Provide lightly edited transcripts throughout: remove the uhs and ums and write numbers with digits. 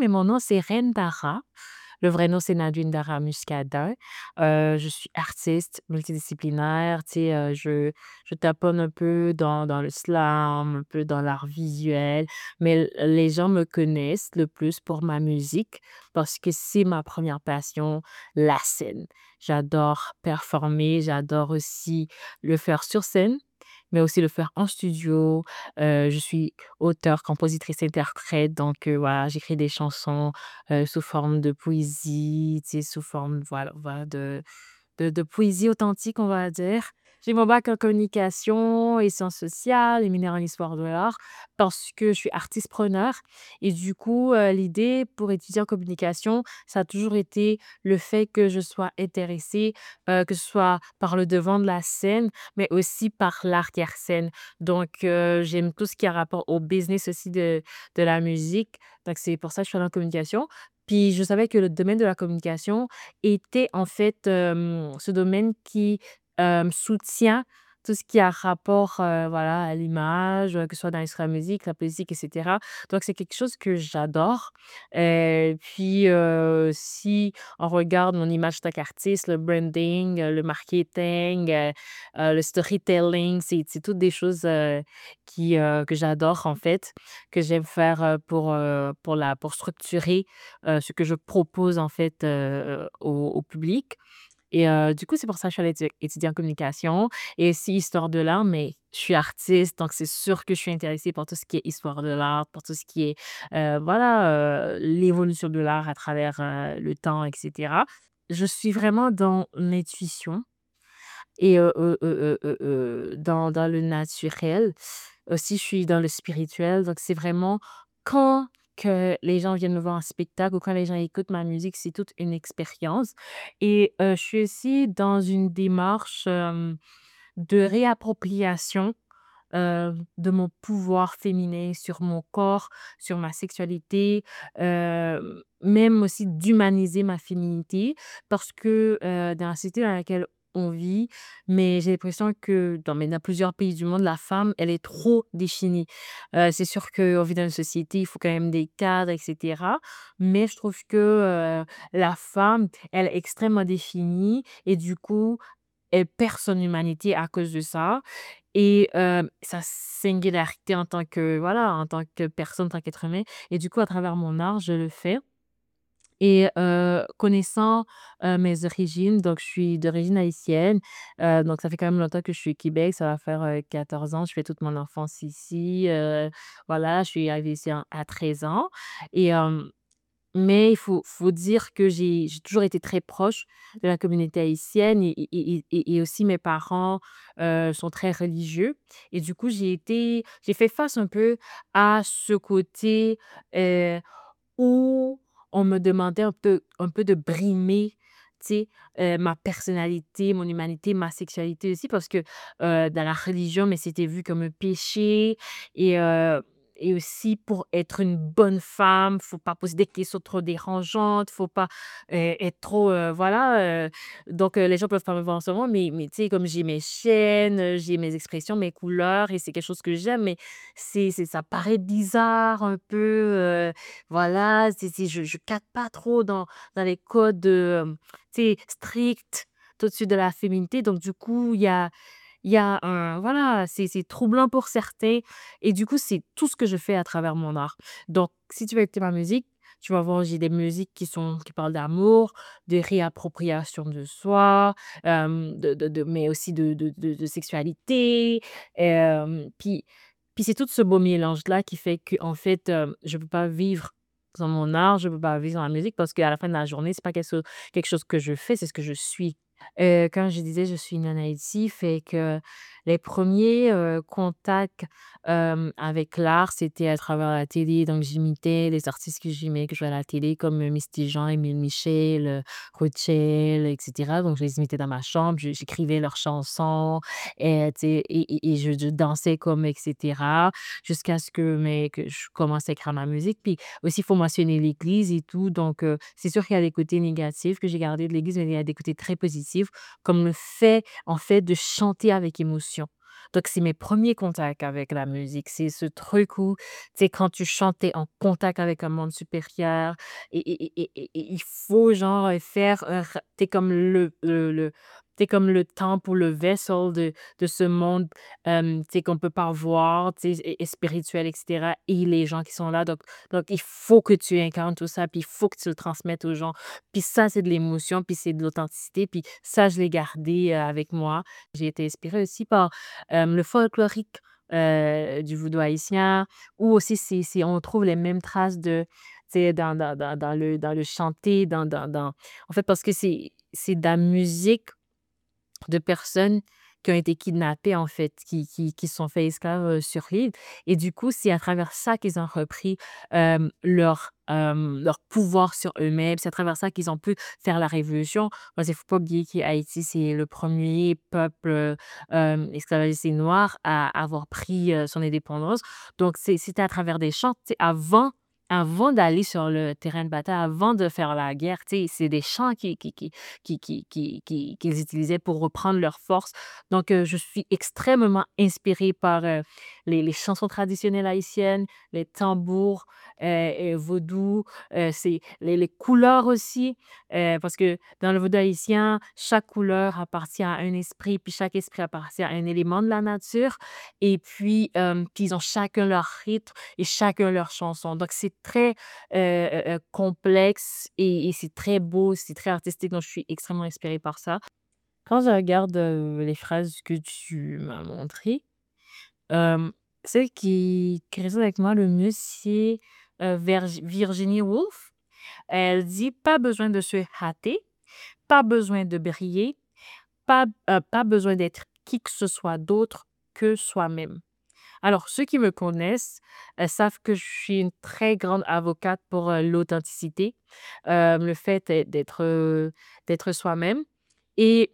mais mon nom, c'est Reine Dara. Le vrai nom, c'est Nadine Dara Muscada. Je suis artiste multidisciplinaire, tu sais, je taponne un peu dans le slam, un peu dans l'art visuel, mais les gens me connaissent le plus pour ma musique parce que c'est ma première passion, la scène. J'adore performer, j'adore aussi le faire sur scène, mais aussi le faire en studio. Je suis auteure, compositrice, interprète, donc voilà, j'écris des chansons, sous forme de poésie, tu sais, sous forme, voilà, de poésie authentique, on va dire. J'ai mon bac en communication et sciences sociales et mineure en histoire de l'art parce que je suis artiste-preneur et du coup, l'idée pour étudier en communication, ça a toujours été le fait que je sois intéressée, que ce soit par le devant de la scène, mais aussi par l'arrière-scène. Donc, j'aime tout ce qui a rapport au business aussi de la musique. Donc c'est pour ça que je suis allée en communication. Puis je savais que le domaine de la communication était en fait, ce domaine qui, soutient tout ce qui a rapport, voilà, à l'image, que ce soit dans l'industrie de la musique, la politique et cetera. Donc c'est quelque chose que j'adore. Puis, si on regarde mon image en tant qu'artiste, le branding, le marketing, le storytelling, c'est toutes des choses, que j'adore en fait, que j'aime faire, pour structurer, ce que je propose en fait, au public et du coup, c'est pour ça que je suis allée étudier en communication et aussi histoire de l'art, mais je suis artiste, donc c'est sûr que je suis intéressée par tout ce qui est histoire de l'art, pour tout ce qui est, voilà, l'évolution de l'art à travers, le temps et cetera. Je suis vraiment dans l'intuition et dans le naturel. Aussi, je suis dans le spirituel, donc c'est vraiment quand que les gens viennent me voir en spectacle ou quand les gens écoutent ma musique, c'est toute une expérience et je suis aussi dans une démarche, de réappropriation, de mon pouvoir féminin sur mon corps, sur ma sexualité, même aussi d'humaniser ma féminité parce que, dans la société dans laquelle on vit, mais j'ai l'impression que dans plusieurs pays du monde, la femme, elle est trop définie. C'est sûr qu'on vit dans une société, il faut quand même des cadres et cetera, mais je trouve que, la femme, elle est extrêmement définie et du coup, elle perd son humanité à cause de ça et sa singularité en tant que voilà, en tant que personne, en tant qu'être humain et du coup, à travers mon art, je le fais et connaissant, mes origines, donc je suis d'origine haïtienne, donc ça fait quand même longtemps que je suis au Québec, ça va faire, 14 ans. Je fais toute mon enfance ici, voilà, je suis arrivée ici à 13 ans et mais il faut dire que j'ai toujours été très proche de la communauté haïtienne et aussi mes parents, sont très religieux et du coup, j'ai fait face un peu à ce côté, heu, où on me demandait un peu de brimer, tu sais, ma personnalité, mon humanité, ma sexualité aussi parce que, dans la religion, mais c'était vu comme un péché et et aussi pour être une bonne femme, faut pas poser des questions trop dérangeantes, faut pas, être trop, voilà, donc les gens peuvent pas me voir en ce moment, mais tu sais, comme j'ai mes chaînes, j'ai mes expressions, mes couleurs et c'est quelque chose que j'aime, mais c'est ça paraît bizarre un peu, voilà, c'est je cadre pas trop dans les codes, tu sais, stricts tout de suite de la féminité. Donc du coup, il y a un voilà, c'est troublant pour certains et du coup, c'est tout ce que je fais à travers mon art. Donc si tu veux écouter ma musique, tu vas voir, j'ai des musiques qui parlent d'amour, de réappropriation de soi, mais aussi de sexualité, puis c'est tout ce beau mélange-là qui fait qu'en fait, je peux pas vivre dans mon art, je peux pas vivre dans la musique parce qu'à la fin de la journée, c'est pas quelque chose que je fais, c'est ce que je suis. Quand je disais: «Je suis née en Haïti», fait que les premiers contacts, avec l'art, c'était à travers la télé. Donc j'imitais les artistes que j'aimais, que je voyais à la télé comme, Misty Jean, Émile Michel, Rachel et cetera. Donc je les imitais dans ma chambre, j'écrivais leurs chansons et tu sais et je dansais comme et cetera. Jusqu'à ce que je commence à écrire ma musique. Puis aussi, il faut mentionner l'église et tout. Donc, c'est sûr qu'il y a des côtés négatifs que j'ai gardés de l'église, mais il y a des côtés très positifs, comme le fait, en fait, de chanter avec émotion. Donc c'est mes premiers contacts avec la musique. C'est ce truc où, tu sais, quand tu chantes, tu en contact avec un monde supérieur et il faut genre, faire, r tu comme le tu comme le temple ou le vessel de ce monde, tu sais, qu'on peut pas voir, tu sais, et spirituel et cetera et les gens qui sont là donc il faut que tu incarnes tout ça, puis il faut que tu le transmettes aux gens. Puis ça, c'est de l'émotion, puis c'est de l'authenticité, puis ça, je l'ai gardé, avec moi. J'ai été inspirée aussi par, le folklorique, du vaudou haïtien ou aussi c'est on trouve les mêmes traces de tu sais, dans le chanté, en fait, parce que c'est de la musique de personnes qui ont été kidnappées, en fait, qui se sont fait esclaves, sur l'île et du coup, c'est à travers ça qu'ils ont repris, leur pouvoir sur eux-mêmes. C'est à travers ça qu'ils ont pu faire la révolution. Parce qu'il faut pas oublier qu'Haïti, c'est le premier peuple, esclavagiste et noir à avoir pris, son indépendance. Donc c'était à travers des chants, tu sais, avant d'aller sur le terrain de bataille, avant de faire la guerre, tu sais, c'est des chants qu'ils utilisaient pour reprendre leur force. Donc, je suis extrêmement inspirée par, les chansons traditionnelles haïtiennes, les tambours, et vaudou, c'est les couleurs aussi, parce que dans le vaudou haïtien, chaque couleur appartient à un esprit, puis chaque esprit appartient à un élément de la nature et puis ils ont chacun leur rythme et chacun leur chanson. Donc c'est très, complexe et c'est très beau, c'est très artistique, donc je suis extrêmement inspirée par ça. Quand je regarde, les phrases que tu m'as montrées, hem, celle qui résonne avec moi le mieux, c'est, Virginia Woolf. Elle dit: «Pas besoin de se hâter, pas besoin de briller, pas besoin d'être qui que ce soit d'autre que soi-même». Alors, ceux qui me connaissent, savent que je suis une très grande avocate pour, l'authenticité, le fait d'être soi-même et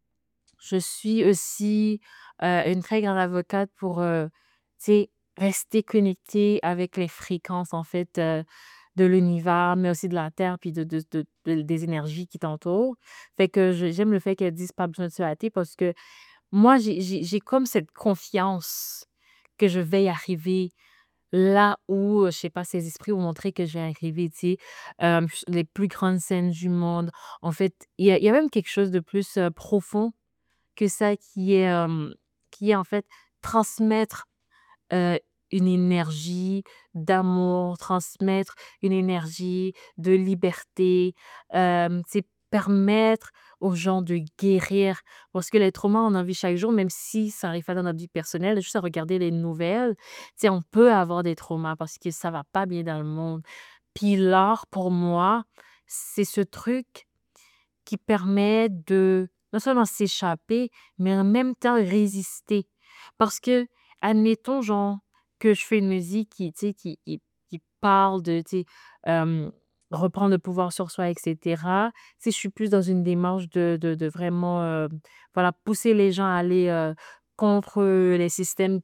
je suis aussi, une très grande avocate pour, tu sais, rester connectée avec les fréquences, en fait, de l'univers, mais aussi de la terre puis des énergies qui t'entourent. Fait que j'aime le fait qu'elles disent: «Pas besoin de se hâter» parce que moi, j'ai comme cette confiance que je vais y arriver là où, je sais pas, ces esprits ont montré que je vais arriver, tu sais, les plus grandes scènes du monde. En fait, il y a même quelque chose de plus, profond que ça qui est en fait transmettre, heu, une énergie d'amour, transmettre une énergie de liberté, c'est permettre aux gens de guérir. Parce que les traumas, on en vit chaque jour, même si ça arrive pas dans notre vie personnelle, juste à regarder les nouvelles, tu sais, on peut avoir des traumas parce que ça va pas bien dans le monde. Puis l'art, pour moi, c'est ce truc qui permet de non seulement s'échapper, mais en même temps résister. Parce que, admettons, genre, que je fais une musique qui, tu sais, qui parle de, tu sais, hem, reprendre le pouvoir sur soi et cetera. Tu sais, je suis plus dans une démarche de vraiment, voilà, pousser les gens à aller, contre, les systèmes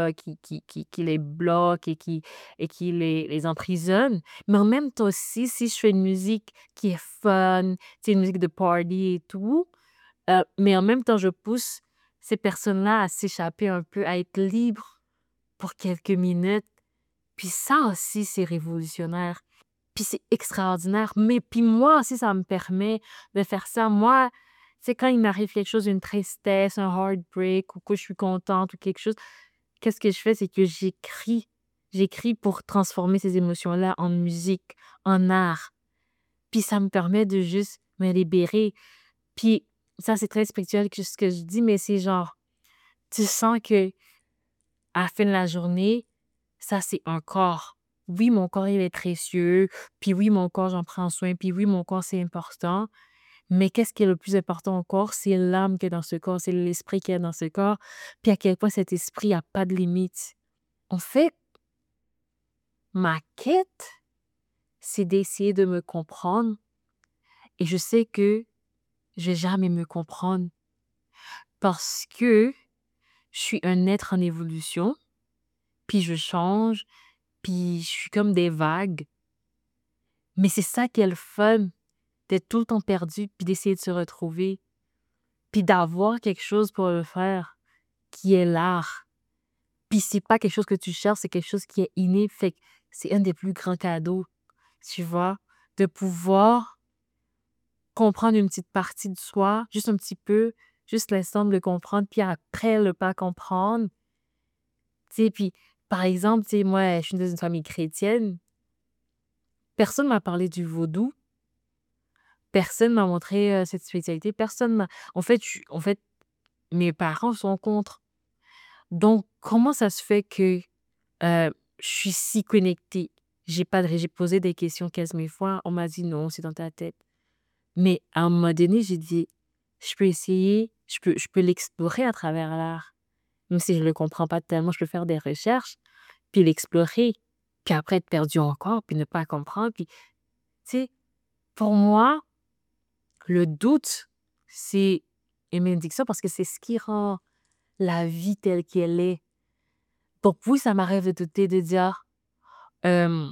qui les bloquent et qui les emprisonnent. Mais en même temps aussi, si je fais une musique qui est fun, c'est une musique de party et tout, mais en même temps, je pousse ces personnes-là à s'échapper un peu, à être libres pour quelques minutes. Puis ça aussi, c'est révolutionnaire. Puis c'est extraordinaire. Mais puis moi aussi, ça me permet de faire ça. Moi, c'est quand il m'arrive quelque chose, une tristesse, un heartbreak ou que je suis contente ou quelque chose, qu'est-ce que je fais? C'est que j'écris. J'écris pour transformer ces émotions-là en musique, en art. Puis ça me permet de juste me libérer. Puis ça, c'est très spirituel que ce que je dis, mais c'est genre, tu sens que à la fin de la journée, ça, c'est un corps. Oui, mon corps, il est précieux. Puis oui, mon corps, j'en prends soin. Puis oui, mon corps, c'est important. Mais qu'est-ce qui est le plus important encore? C'est l'âme qui est dans ce corps, c'est l'esprit qui est dans ce corps. Puis à quel point cet esprit a pas de limite. En fait, ma quête, c'est d'essayer de me comprendre. Et je sais que je vais jamais me comprendre parce que je suis un être en évolution, puis je change, puis je suis comme des vagues. Mais c'est ça qui est le fun, d'être tout le temps perdu, puis d'essayer de se retrouver, puis d'avoir quelque chose pour le faire, qui est l'art. Puis c'est pas quelque chose que tu cherches, c'est quelque chose qui est inné. Fait que c'est un des plus grands cadeaux, tu vois, de pouvoir comprendre une petite partie de soi, juste un petit peu, juste l'instant de le comprendre, puis après le pas comprendre. Tu sais, puis par exemple, tu sais, moi, je suis dans une famille chrétienne. Personne m'a parlé du vaudou. Personne m'a montré cette spiritualité. Personne m'a. En fait, mes parents sont contre. Donc, comment ça se fait que je suis si connectée? J'ai posé des questions 15 000 fois. On m'a dit non, c'est dans ta tête. Mais à un moment donné, j'ai dit, je peux essayer, je peux l'explorer à travers l'art. Même si je ne le comprends pas tellement, je peux faire des recherches, puis l'explorer, puis après être perdu encore, puis ne pas comprendre. Puis, tu sais, pour moi, le doute, c'est une bénédiction parce que c'est ce qui rend la vie telle qu'elle est. Donc oui, ça m'arrive de douter, de dire, euh,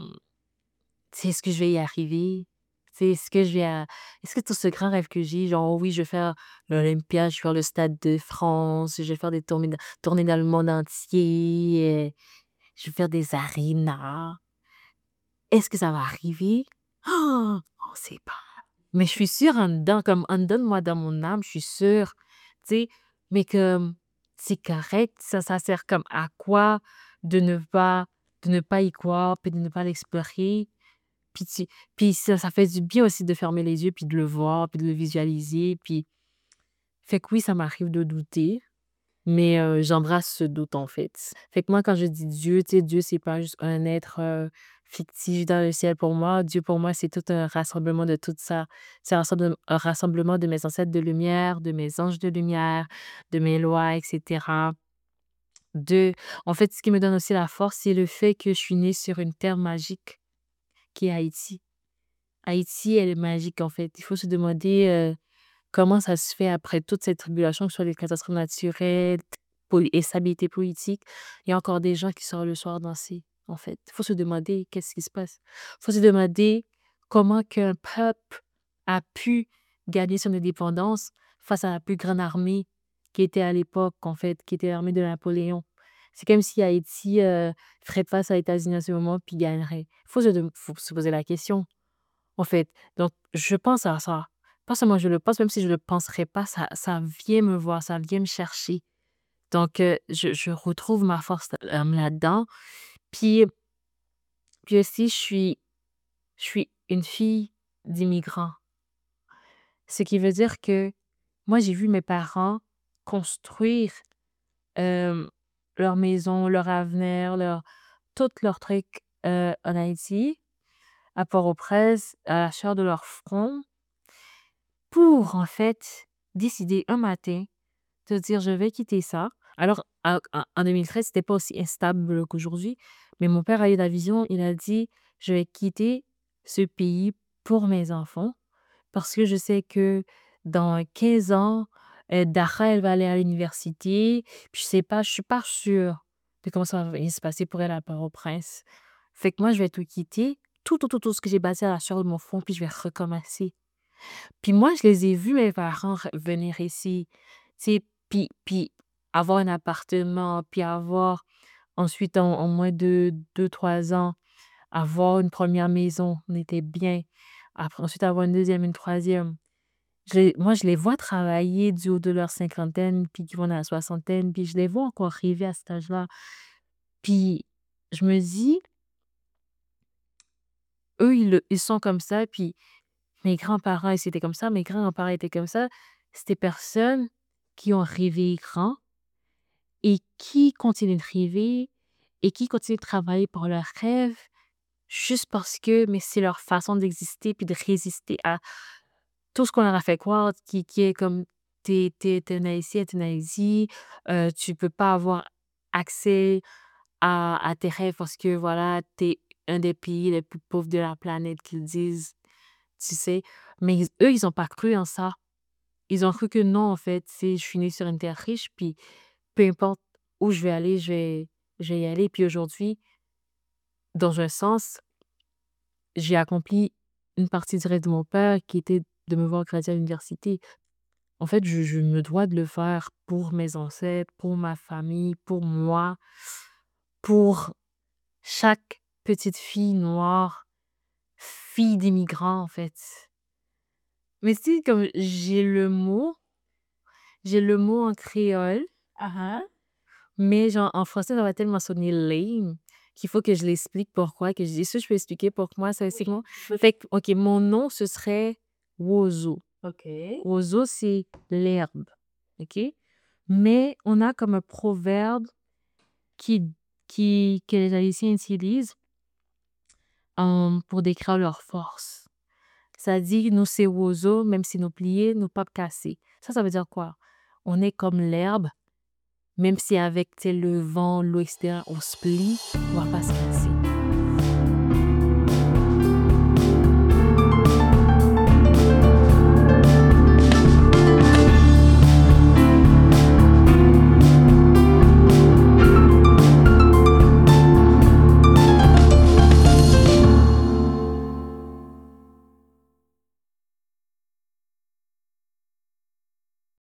tu sais, est-ce que je vais y arriver? Tu sais, est-ce que tout ce grand rêve que j'ai, genre, oh oui, je vais faire l'Olympia, je vais faire le Stade de France, je vais faire des tournées dans le monde entier, je vais faire des arénas. Est-ce que ça va arriver? Oh, on sait pas. Mais je suis sûre en dedans, comme en dedans de moi, dans mon âme, je suis sûre, tu sais, mais comme c'est correct, ça sert comme à quoi de ne pas y croire, puis de ne pas l'explorer. Puis, puis ça fait du bien aussi de fermer les yeux, puis de le voir, puis de le visualiser. Puis, fait que oui, ça m'arrive de douter, mais j'embrasse ce doute, en fait. Fait que moi, quand je dis Dieu, tu sais, Dieu, c'est pas juste un être fictif dans le ciel pour moi. Dieu, pour moi, c'est tout un rassemblement de tout ça. C'est un rassemblement de mes ancêtres de lumière, de mes anges de lumière, de mes lois, etc. De... En fait, ce qui me donne aussi la force, c'est le fait que je suis née sur une terre magique qui est Haïti. Haïti, elle est magique, en fait. Il faut se demander comment ça se fait après toute cette tribulation, que ce soit les catastrophes naturelles, et stabilité politique. Il y a encore des gens qui sortent le soir danser, en fait. Il faut se demander qu'est-ce qui se passe. Il faut se demander comment qu'un peuple a pu gagner son indépendance face à la plus grande armée qui était à l'époque, en fait, qui était l'armée de Napoléon. C'est comme si Haïti ferait face aux États-Unis à ce moment puis gagnerait. Faut se poser la question, en fait. Donc, je pense à ça. Pas seulement je le pense, même si je le penserais pas, ça vient me voir, ça vient me chercher. Donc, je retrouve ma force là-dedans. Puis, puis aussi, je suis une fille d'immigrants. Ce qui veut dire que moi, j'ai vu mes parents construire euh, leur maison, leur avenir, tous leurs trucs en Haïti, à Port-au-Prince, à la chair de leur front, pour en fait décider un matin de dire je vais quitter ça. Alors, en 2013, c'était pas aussi instable qu'aujourd'hui, mais mon père a eu la vision, il a dit je vais quitter ce pays pour mes enfants parce que je sais que dans 15 ans, Dara, elle va aller à l'université, puis je suis pas sûre de comment ça va se passer pour elle à Port-au-Prince. Fait que moi, je vais tout quitter, tout ce que j'ai bâti à la sueur de mon front, puis je vais recommencer. Puis moi, je les ai vus, mes parents, venir ici, tu sais, puis avoir un appartement, puis avoir ensuite, en moins de 2, 3 ans, avoir une première maison, on était bien. Après, ensuite, avoir une deuxième, une troisième. Moi, je les vois travailler du haut de leur cinquantaine, puis qui vont dans la soixantaine, puis je les vois encore arriver à cet âge-là. Puis je me dis, eux, ils sont comme ça, puis mes grands-parents, ils étaient comme ça, mes grands-parents étaient comme ça. C'était personnes qui ont rêvé grand et qui continuent de rêver et qui continuent de travailler pour leurs rêves juste parce que mais c'est leur façon d'exister puis de résister à tout ce qu'on leur a fait croire qui est comme t'es un Haïtien, t'es une Haïtie, tu peux pas avoir accès à tes rêves parce que voilà, t'es un des pays les plus pauvres de la planète qu'ils disent, tu sais. Mais eux, ils ont pas cru en ça. Ils ont cru que non, en fait, c'est je suis née sur une terre riche, puis peu importe où je vais aller, je vais y aller. Puis aujourd'hui, dans un sens, j'ai accompli une partie du rêve de mon père qui était de me voir graduer à l'université. En fait, je me dois de le faire pour mes ancêtres, pour ma famille, pour moi, pour chaque petite fille noire, fille d'immigrants, en fait. Mais si, comme j'ai le mot en créole, Ah ah. mais genre en français, ça va tellement sonner lame qu'il faut que je l'explique pourquoi, que je dis ça, je peux expliquer pour moi, ça c'est comment. Fait que, OK, mon nom, ce serait Wozo. OK. Wozo, c'est l'herbe. OK? Mais on a comme un proverbe qui, que les Haïtiens utilisent pour décrire leur force. Ça dit, nous, c'est Wozo, même si nous pliés, nous pas cassés. Ça veut dire quoi? On est comme l'herbe, même si avec tu sais, le vent, l'eau, etc., on se plie, on va pas se casser.